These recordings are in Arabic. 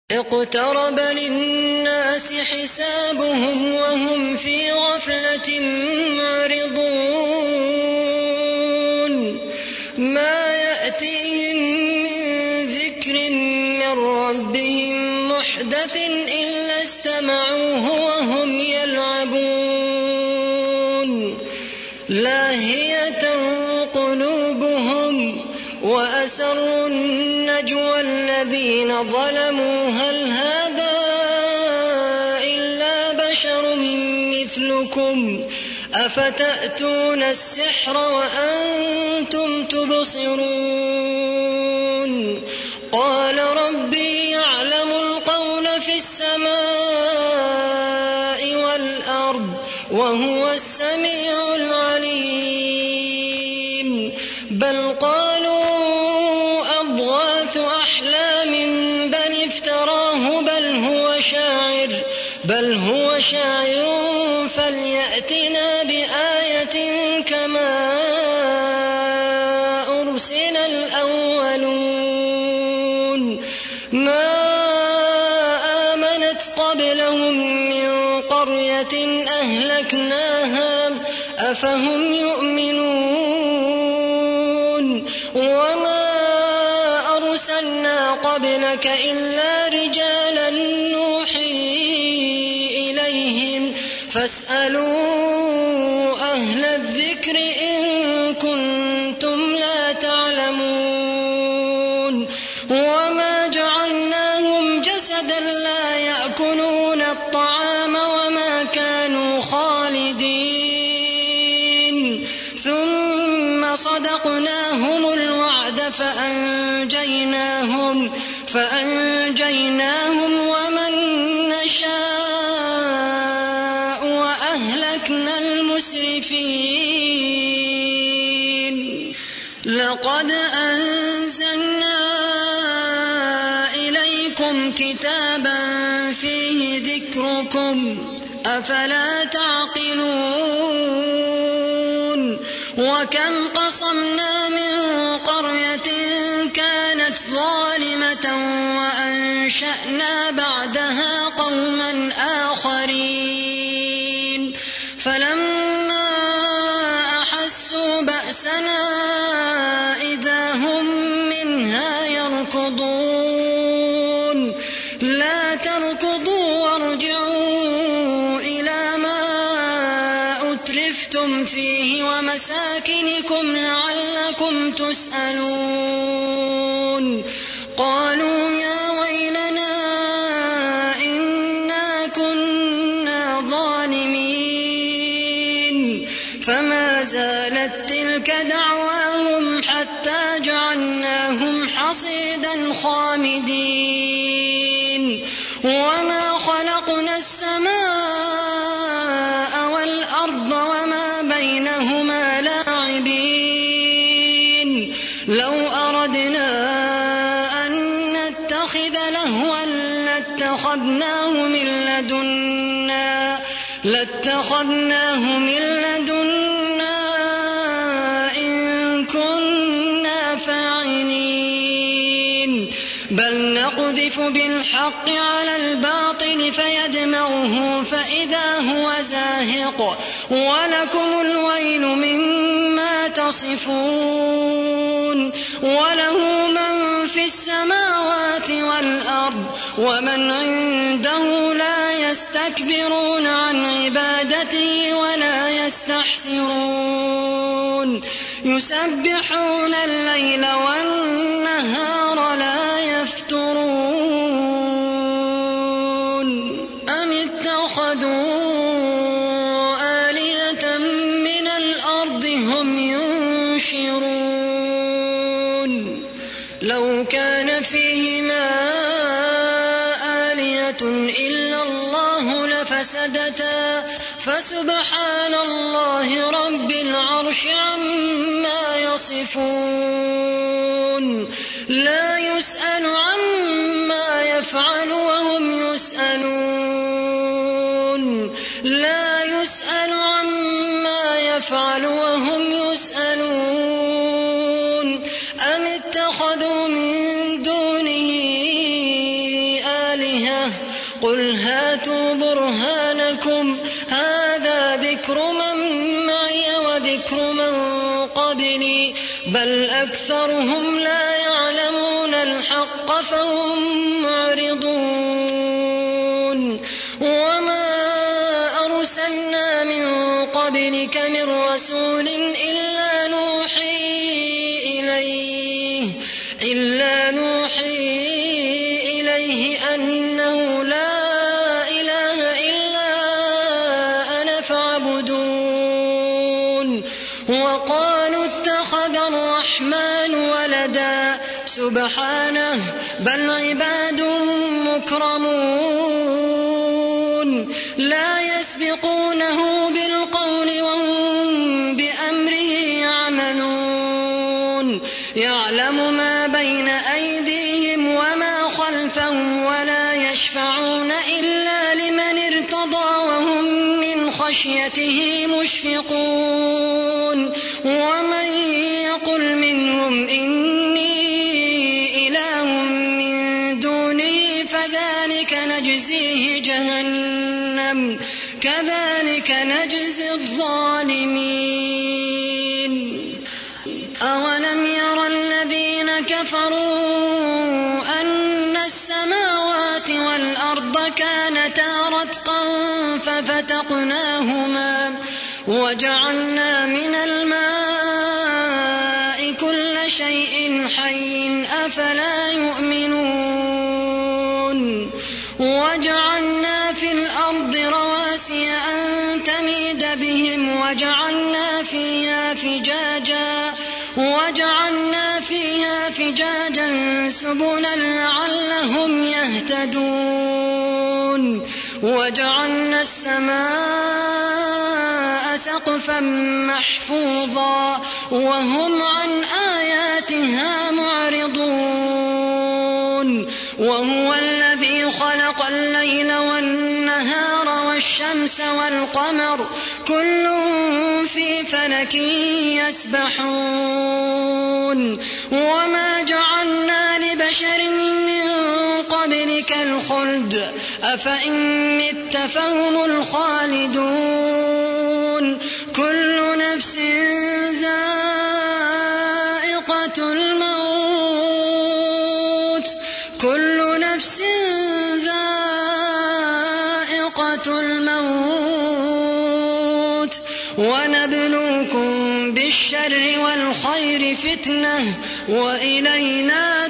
اقترب للناس حسابهم وهم في غفلة معرضون ما يأتيهم من ذكر من ربهم محدث إلا استمعوه وهم يلعبون لاهية قلوبهم وأسروا النجوى الذين ظلموا هل هذا إلا بشر مثلكم أفتأتون السحر وأنتم تبصرون قال ربي يعلم القول في السماء والأرض وهو السميع العليم بل قالوا أضغاث أحلام بل افتراه بل هو شاعر فليأتنا بآية كما أرسل الأولون ما آمنت قبلهم من قرية أهلكناها أفهم يؤمنون وما أرسلنا قبلك إلا رجالا نوحي إليهم فاسألوا أهل الذكر إن كنتم لا تعلمون وما جعلناهم جسدا لا يأكلون الطعام وما كانوا خالدين ثم صدقناهم الوعد فأنجيناهم ومن نشاء وأهلكنا المسرفين لقد أنزلنا إليكم كتابا فيه ذكركم أفلا تعقلون وكم قصمنا من قرية كانت ظالمة وأنشأنا بعدها قوما آخرين فلما أحسوا بأسنا إذا هم منها يركضون لا تركضوا وارجعوا إلى ما أترفتم فيه ومساكنكم لعلكم تسألون قالوا يا ويلنا إنا كنا ظالمين فما زالت تلك دعواهم حتى جعلناهم حصيدا خامدين وما خلقنا السماء والأرض وما بينهما لاعبين لو أردنا أن نتخذ لهوا لاتخذناه من لدنا إن كنا فاعلين بل نقذف بالحق على الباطل فيدمغه فإذا هو زاهق ولكم الويل مما تصفون وله من في السماوات والأرض ومن عنده لا يستكبرون عن عبادته ولا يستحسرون يسبحون الليل والنهار لا يفترون أم اتخذوا آلهة من الأرض هم ينشرون لو كان فيهما آلهة إلا الله لفسدتا فسبحان الله رب العرش عما يصفون لا يسأل عما يفعل وهم يسألون لا يسأل عما يفعل وهم يسألون أم اتخذوا من دونه آلهة قل هاتوا برهانكم هذا ذكر من معي وذكر من قبلي بل أكثرهم لا يعلمون الحق فهم معرضون وما أرسلنا من قبلك من رسول إلا نوحي إليه أنه لا إله إلا أنا فاعبدون وقالوا اتخذ الرحمن ولدا سبحانه بل عباد مكرمون لا يسبقونه بالقول وهم بأمره يعملون يعلم ما بين أيديهم وما خلفهم ولا يشفعون إلا لمن ارتضى وهم من خشيته مشفقون ومن يقل منهم إني إله من دونه فذلك نجزيه جهنم كذلك نجزي الظالمين أولم ير الذين كفروا أن السماوات والأرض كانتا رتقا ففتقناهما وجعلنا من الماء كل شيء حي أفلا يؤمنون وجعلنا في الأرض رواسي أن تميد بهم وجعلنا فيها فجاجا سبلا لعلهم يهتدون وجعلنا السماء سقفا محفوظا وهم عن آياتها معرضون وهو الذي خلق الليل والنهار والشمس والقمر كل في فلك يسبحون وما جعلنا لبشر من قبلك الخلد أفإن مت فهم الخالدون كل نفس ذائقة الموت ونبلوكم بالشر والخير فتنة وإلينا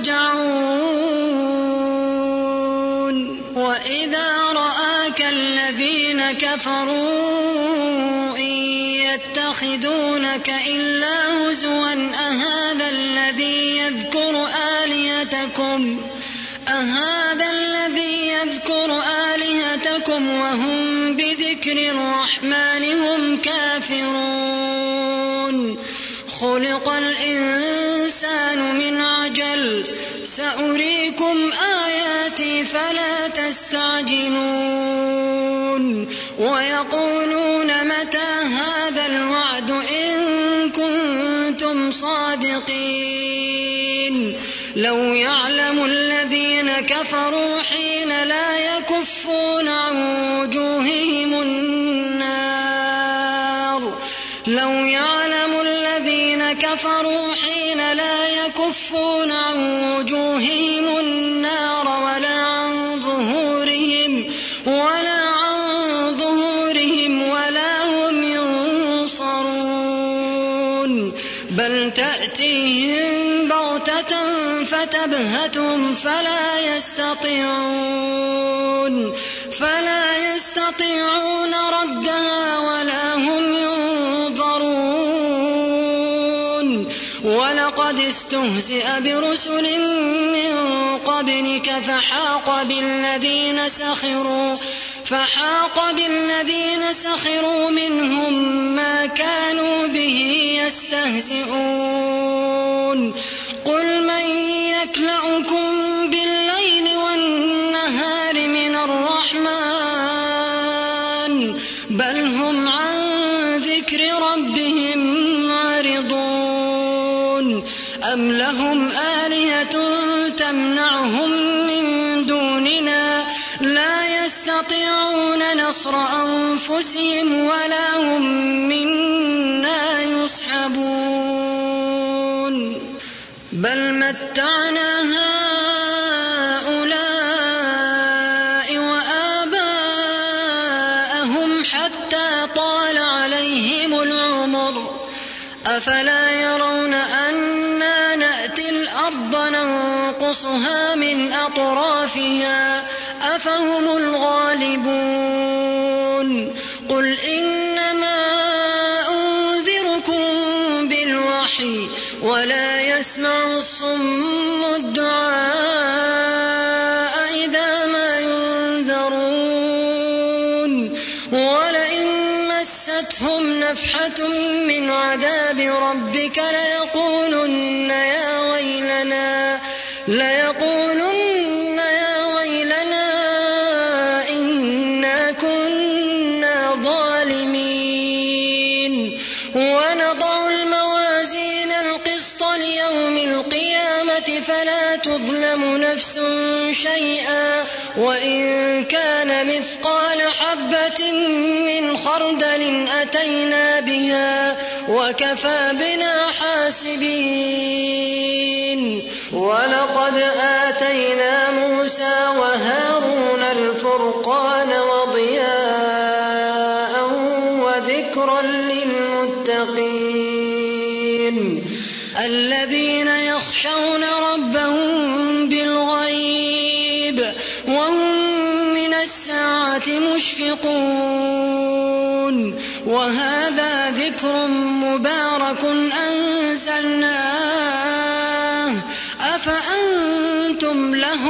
ترجعون وإذا رآك الذين كفروا إن يتخذونك إلا هزوا أهذا الذي يذكر آلهتكم وهم بذكر الرحمن هم كافرون خلق الإنسان من عجل سأريكم آياتي فلا تستعجلون ويقولون متى هذا الوعد إن كنتم صادقين لو يعلم الذين كفروا حين لا يكفون عن وجوههم النار ولا عن ظهورهم ولا هم ينصرون بل تأتيهم بغتة فتبهتهم فلا يستطيعون ردها ولا هم ينظرون ولقد استهزئ برسل من قبلك فحاق بالذين سخروا منهم ما كانوا به يستهزئون قل من يكلؤكم بالليل والنهار من الرحمن بل هم عن ذكر ربهم معرضون أم لهم آلهة تمنعهم من دوننا يستطيعون نصر أنفسهم ولا هم منا يصحبون بل متعنا هؤلاء وآباءهم حتى طال عليهم العمر أفلا يرون أنا نأتي الأرض ننقصها من أطرافها أفهم الغالبون قل إنما أنذركم بالوحي ولا يسمع الصم الدعاء إذا ما ينذرون ولئن مستهم نفحة من عذاب ربك ليقولن يا ويلنا إنا كنا ظالمين ونضع الموازين القسط ليوم القيامة فلا تظلم نفس شيئا وإن كان مثقال حبة من خردل أتينا بها وكفى بنا حاسبين ولقد آتينا موسى وهارون الفرقان وضياء وذكرا للمتقين الذين يخشون ربهم بالغيب وهم من الساعة مشفقون وهذا ذكر مبارك أنزلناه أفأنتم له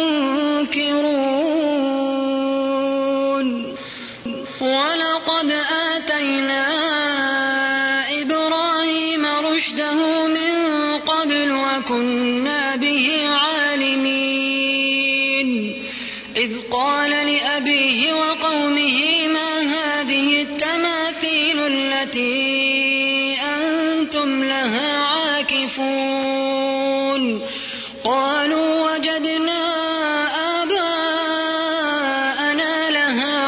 منكرون ولقد آتينا إبراهيم رشده من قبل وكنا به عالمين إذ قال لأبيه وقومه ما هذه التماثيل التي أنتم لها عاكفون قالوا وجدنا آباءنا لها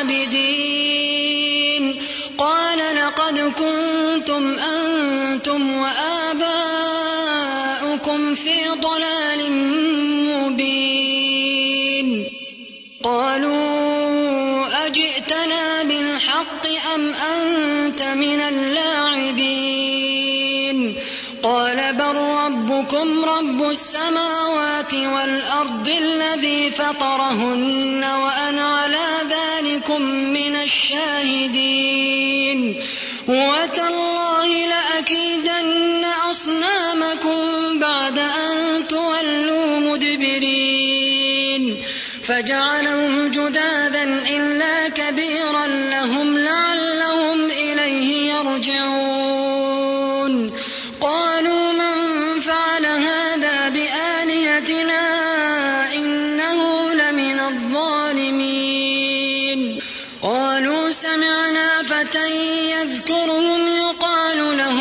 عابدين قال لقد كنتم أنتم وآباؤكم في ضلال مبين قالوا أجئتنا بالحق أم أنت من اللاعبين قال بل ربكم رب السماوات والأرض الذي فطرهن وأنا على ذلكم من الشاهدين وتالله لأكيدن أصنامكم بعد أن تولوا مدبرين فجعلهم جذاذا إلا كبيرا لهم لعلهم إليه يرجعون قالوا من فعل هذا بآلهتنا إنه لمن الظالمين قالوا سمعنا فتى يذكرهم يقال له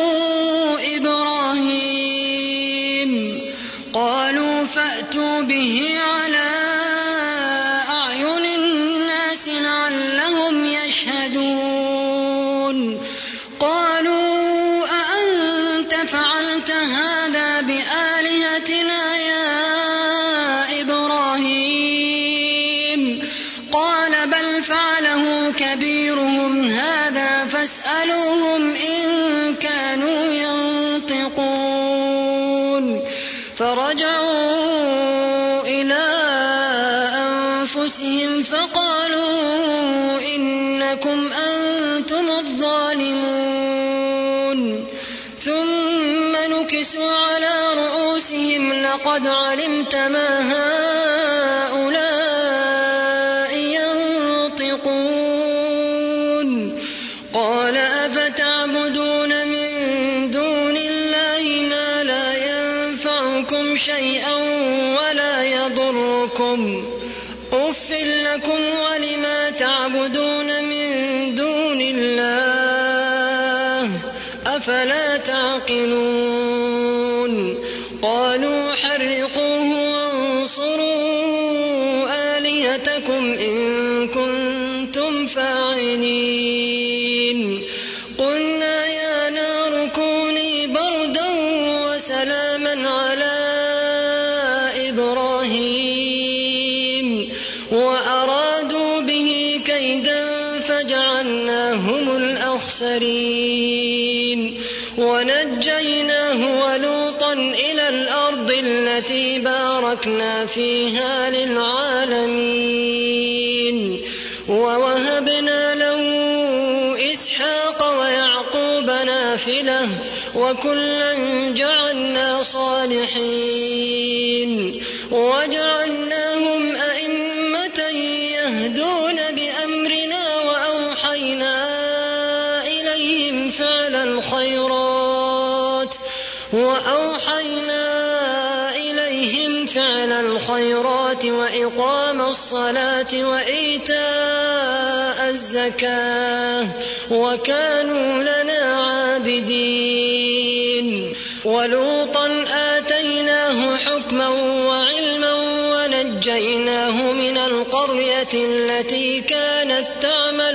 إبراهيم قالوا فأتوا به على أعين الناس لعلهم يشهدون قالوا أأنت فعلت هذا بآلهتنا يا إبراهيم قال بل فعله كبيرهم هذا فاسألوهم إن كانوا ينطقون فرجعوا إلى أنفسهم فقالوا إنكم أنتم الظالمون ثم نكسوا على رؤوسهم لقد علمت ما هؤلاء ينطقون قال أفتعبدون من دون الله ما لا ينفعكم شيئا ولا يضركم أف لكم ولما تعبدون من دون الله أفلا تعقلون قالوا حرقوه وانصروا آلهتكم آلهتكم إن كنتم فاعلين قلنا يا نار كوني بردا وسلاما على إبراهيم وأرادوا به كيدا فجعلناهم الأخسرين ونجيناه ولوطا إلى الأرض التي باركنا فيها للعالمين ووهبنا له إسحاق ويعقوب نافلة وكلا جعلنا صالحين وجعلناهم أئمة يهدون بأمرنا وأوحينا إليهم فعل الخيرات وإقام الصلاة وإيتاء الزكاة وكانوا لنا عابدين ولوطا آتيناه حكما وعلما ونجيناه من القرية التي كانت تعمل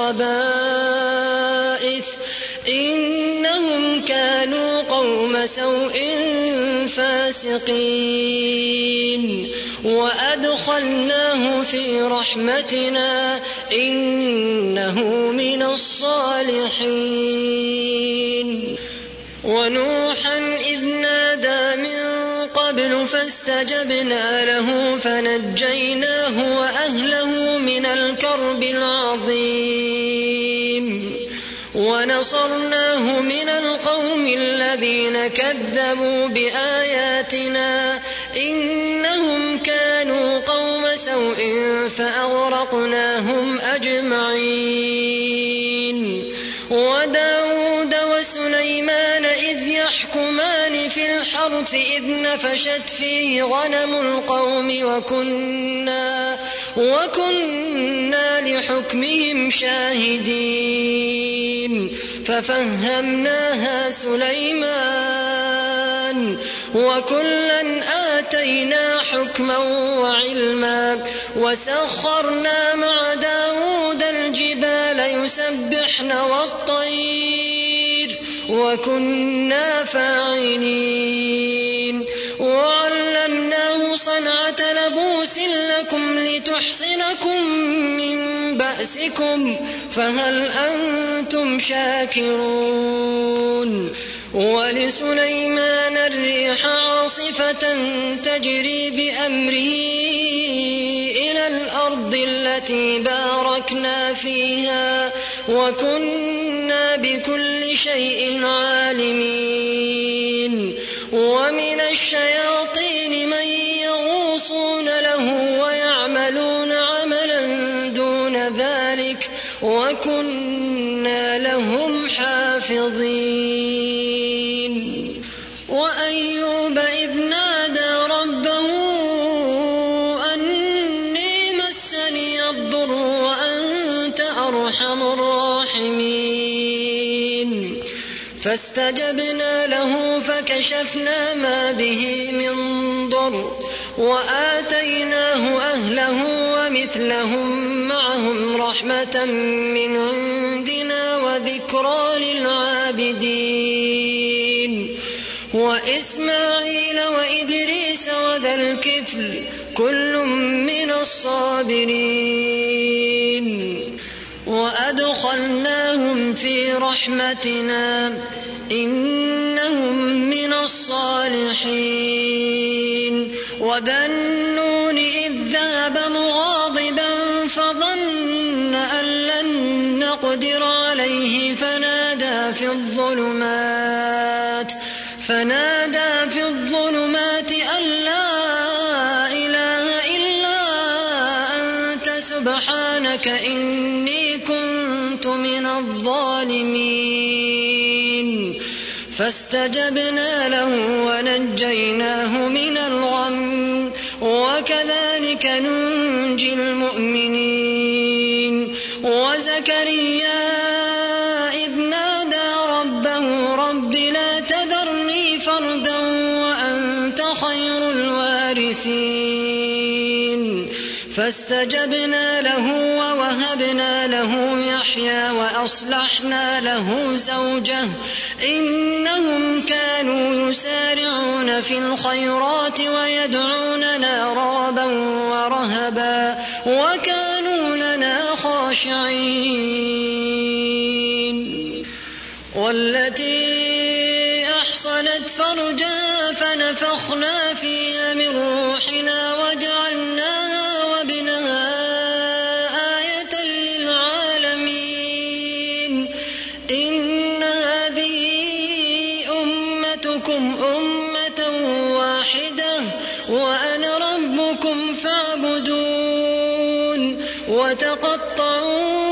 الخبائث إنهم كانوا قوم سوء فاسقين وأدخلناه في رحمتنا إنه من الصالحين ونوحا إذ نادى من قبل فاستجبنا له فنجيناه وأهله من الكرب العظيم ونصرناه من القوم الذين كذبوا بآياتنا إنهم كانوا قوم سوء فأغرقناهم أجمعين وداود وسليمان إذ يحكمان في الحرث إذ نفشت فيه غنم القوم وكنا لحكمهم شاهدين ففهمناها سليمان وكلا آتينا حكما وعلما وسخرنا مع داود الجبال يسبحن والطير وكنا فاعلين وعلمناه صنعة لبوس لكم لتحصنكم من بأسكم فهل أنتم شاكرون ولسليمان الريح عاصفة تجري بأمره إلى الأرض التي باركنا فيها وكنا بكل شيء عالمين ومن الشياطين من يغوصون له ويعملون عملا دون ذلك وكنا لهم حافظين وأيوب إذ نادى ربه أني مسني الضر وأنت أرحم الراحمين فاستجبنا له فكشفنا ما به من ضر وآتيناه أهله ومثلهم معهم رحمة من عندنا وذكرى للعابدين وإسماعيل وإدريس وذا الكفل كل من الصابرين وأدخلناهم في رحمتنا إنهم من الصالحين وذا النون إذ ذهب مغاضبا فظن أن لن نقدر عليه فنادى في الظلمات أن لا إله إلا أنت سبحانك إني كنت من الظالمين فاستجبنا له ونجيناه من الغم وكذلك ننجي المؤمنين وزكريا إذ نادى ربه رب لا تذرني فردا وأنت خير الوارثين فاستجبنا له ووهبنا له يحيى وأصلحنا له زوجه إنهم كانوا يسارعون في الخيرات ويدعوننا رغبا ورهبا وكانوا لنا خاشعين. والتي أحصنت فرجها فنفخنا فيها من روحنا وجعلناها وابنها آية للعالمين. إن هذه أمتكم أمة واحدة وأنا ربكم فاعبدون. وتقطعوا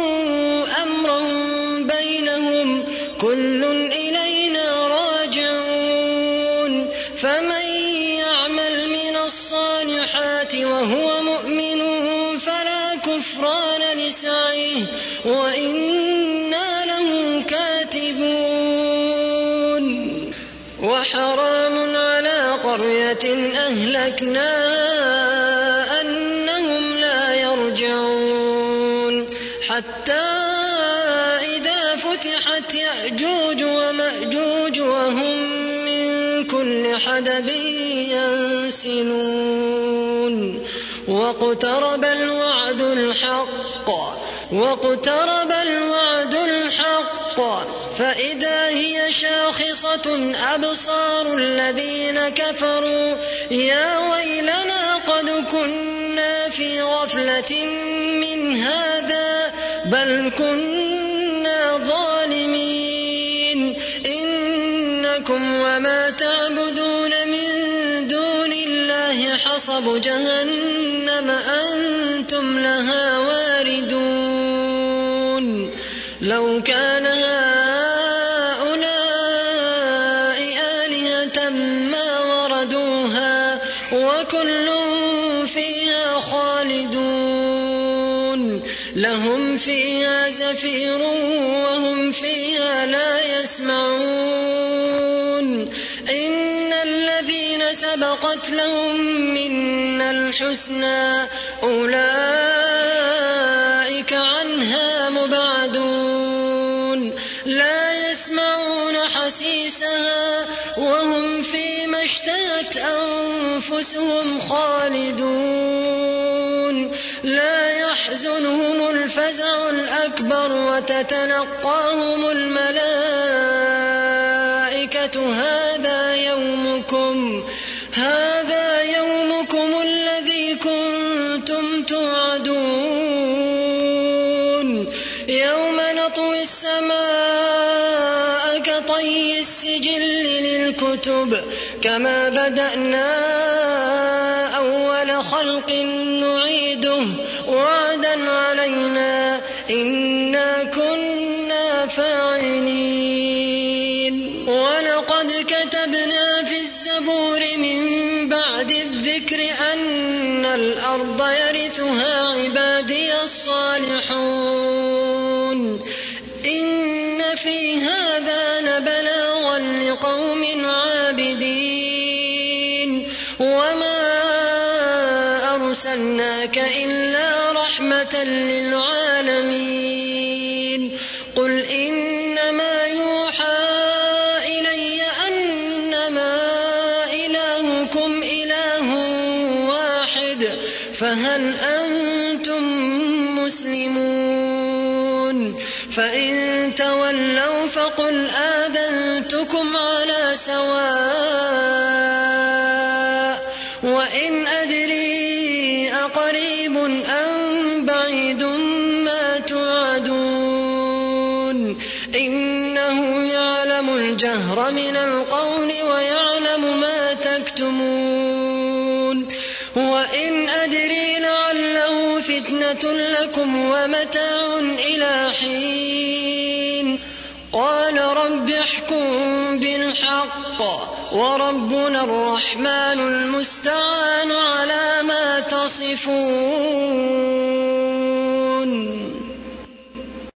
أمرهم بينهم كل إلينا راجعون. فمن يعمل من الصالحات وهو مؤمن فلا كفران لسعيه وإنا له كاتبون. وحرام على قرية أهلكناها أنهم لا يرجعون حتى إذا فتحت يأجوج ومأجوج وهم من كل حدب ينسلون. واقترب الوعد الحق فإذا هي شاخصة أبصار الذين كفروا يا ويلنا قد كنا في غفلة من هذا بل كنا ظالمين. إنكم وما تعبدون من دون الله حصب جهنم أنتم لها واردون. لو كان هؤلاء آلهة ما وردوها وكل فيها خالدون. لهم فيها زفير وهم فيها لا يسمعون. إن الذين سبقت لهم منا الحسنى أولئك عنها مبعدون. لا يسمعون حسيسها وهم فيما اشتهت أنفسهم خالدون. لا يحزنهم الفزع الأكبر وتتلقاهم الملائكة هذا يومكم الذي كنتم توعدون. يوم نطوي السماء كطي السجل للكتب كما بدأنا أول خلق نعيده وعدا علينا إنا كنا فاعلين. ولقد كتبنا في الزبور من بعد الذكر أن الأرض يرثها عبادي الصالحون. إن في هذا لبلاغا لقوم عابدين. وما أرسلناك إلا رحمة للعالمين. قل إنما يوحى إلي أنما إلهكم إله واحد فهل أنتم مسلمون؟ فإن تولوا فقل آذنتكم على سواء. وإن أدري أقريب أم بعيد ما توعدون. إنه يعلم الجهر من القول ويعلم ما تكتمون. وإن أدري لعله فتنة لكم ومتاع إلى حين. قال رب احكم بالحق وربنا الرحمن المستعان على ما تصفون.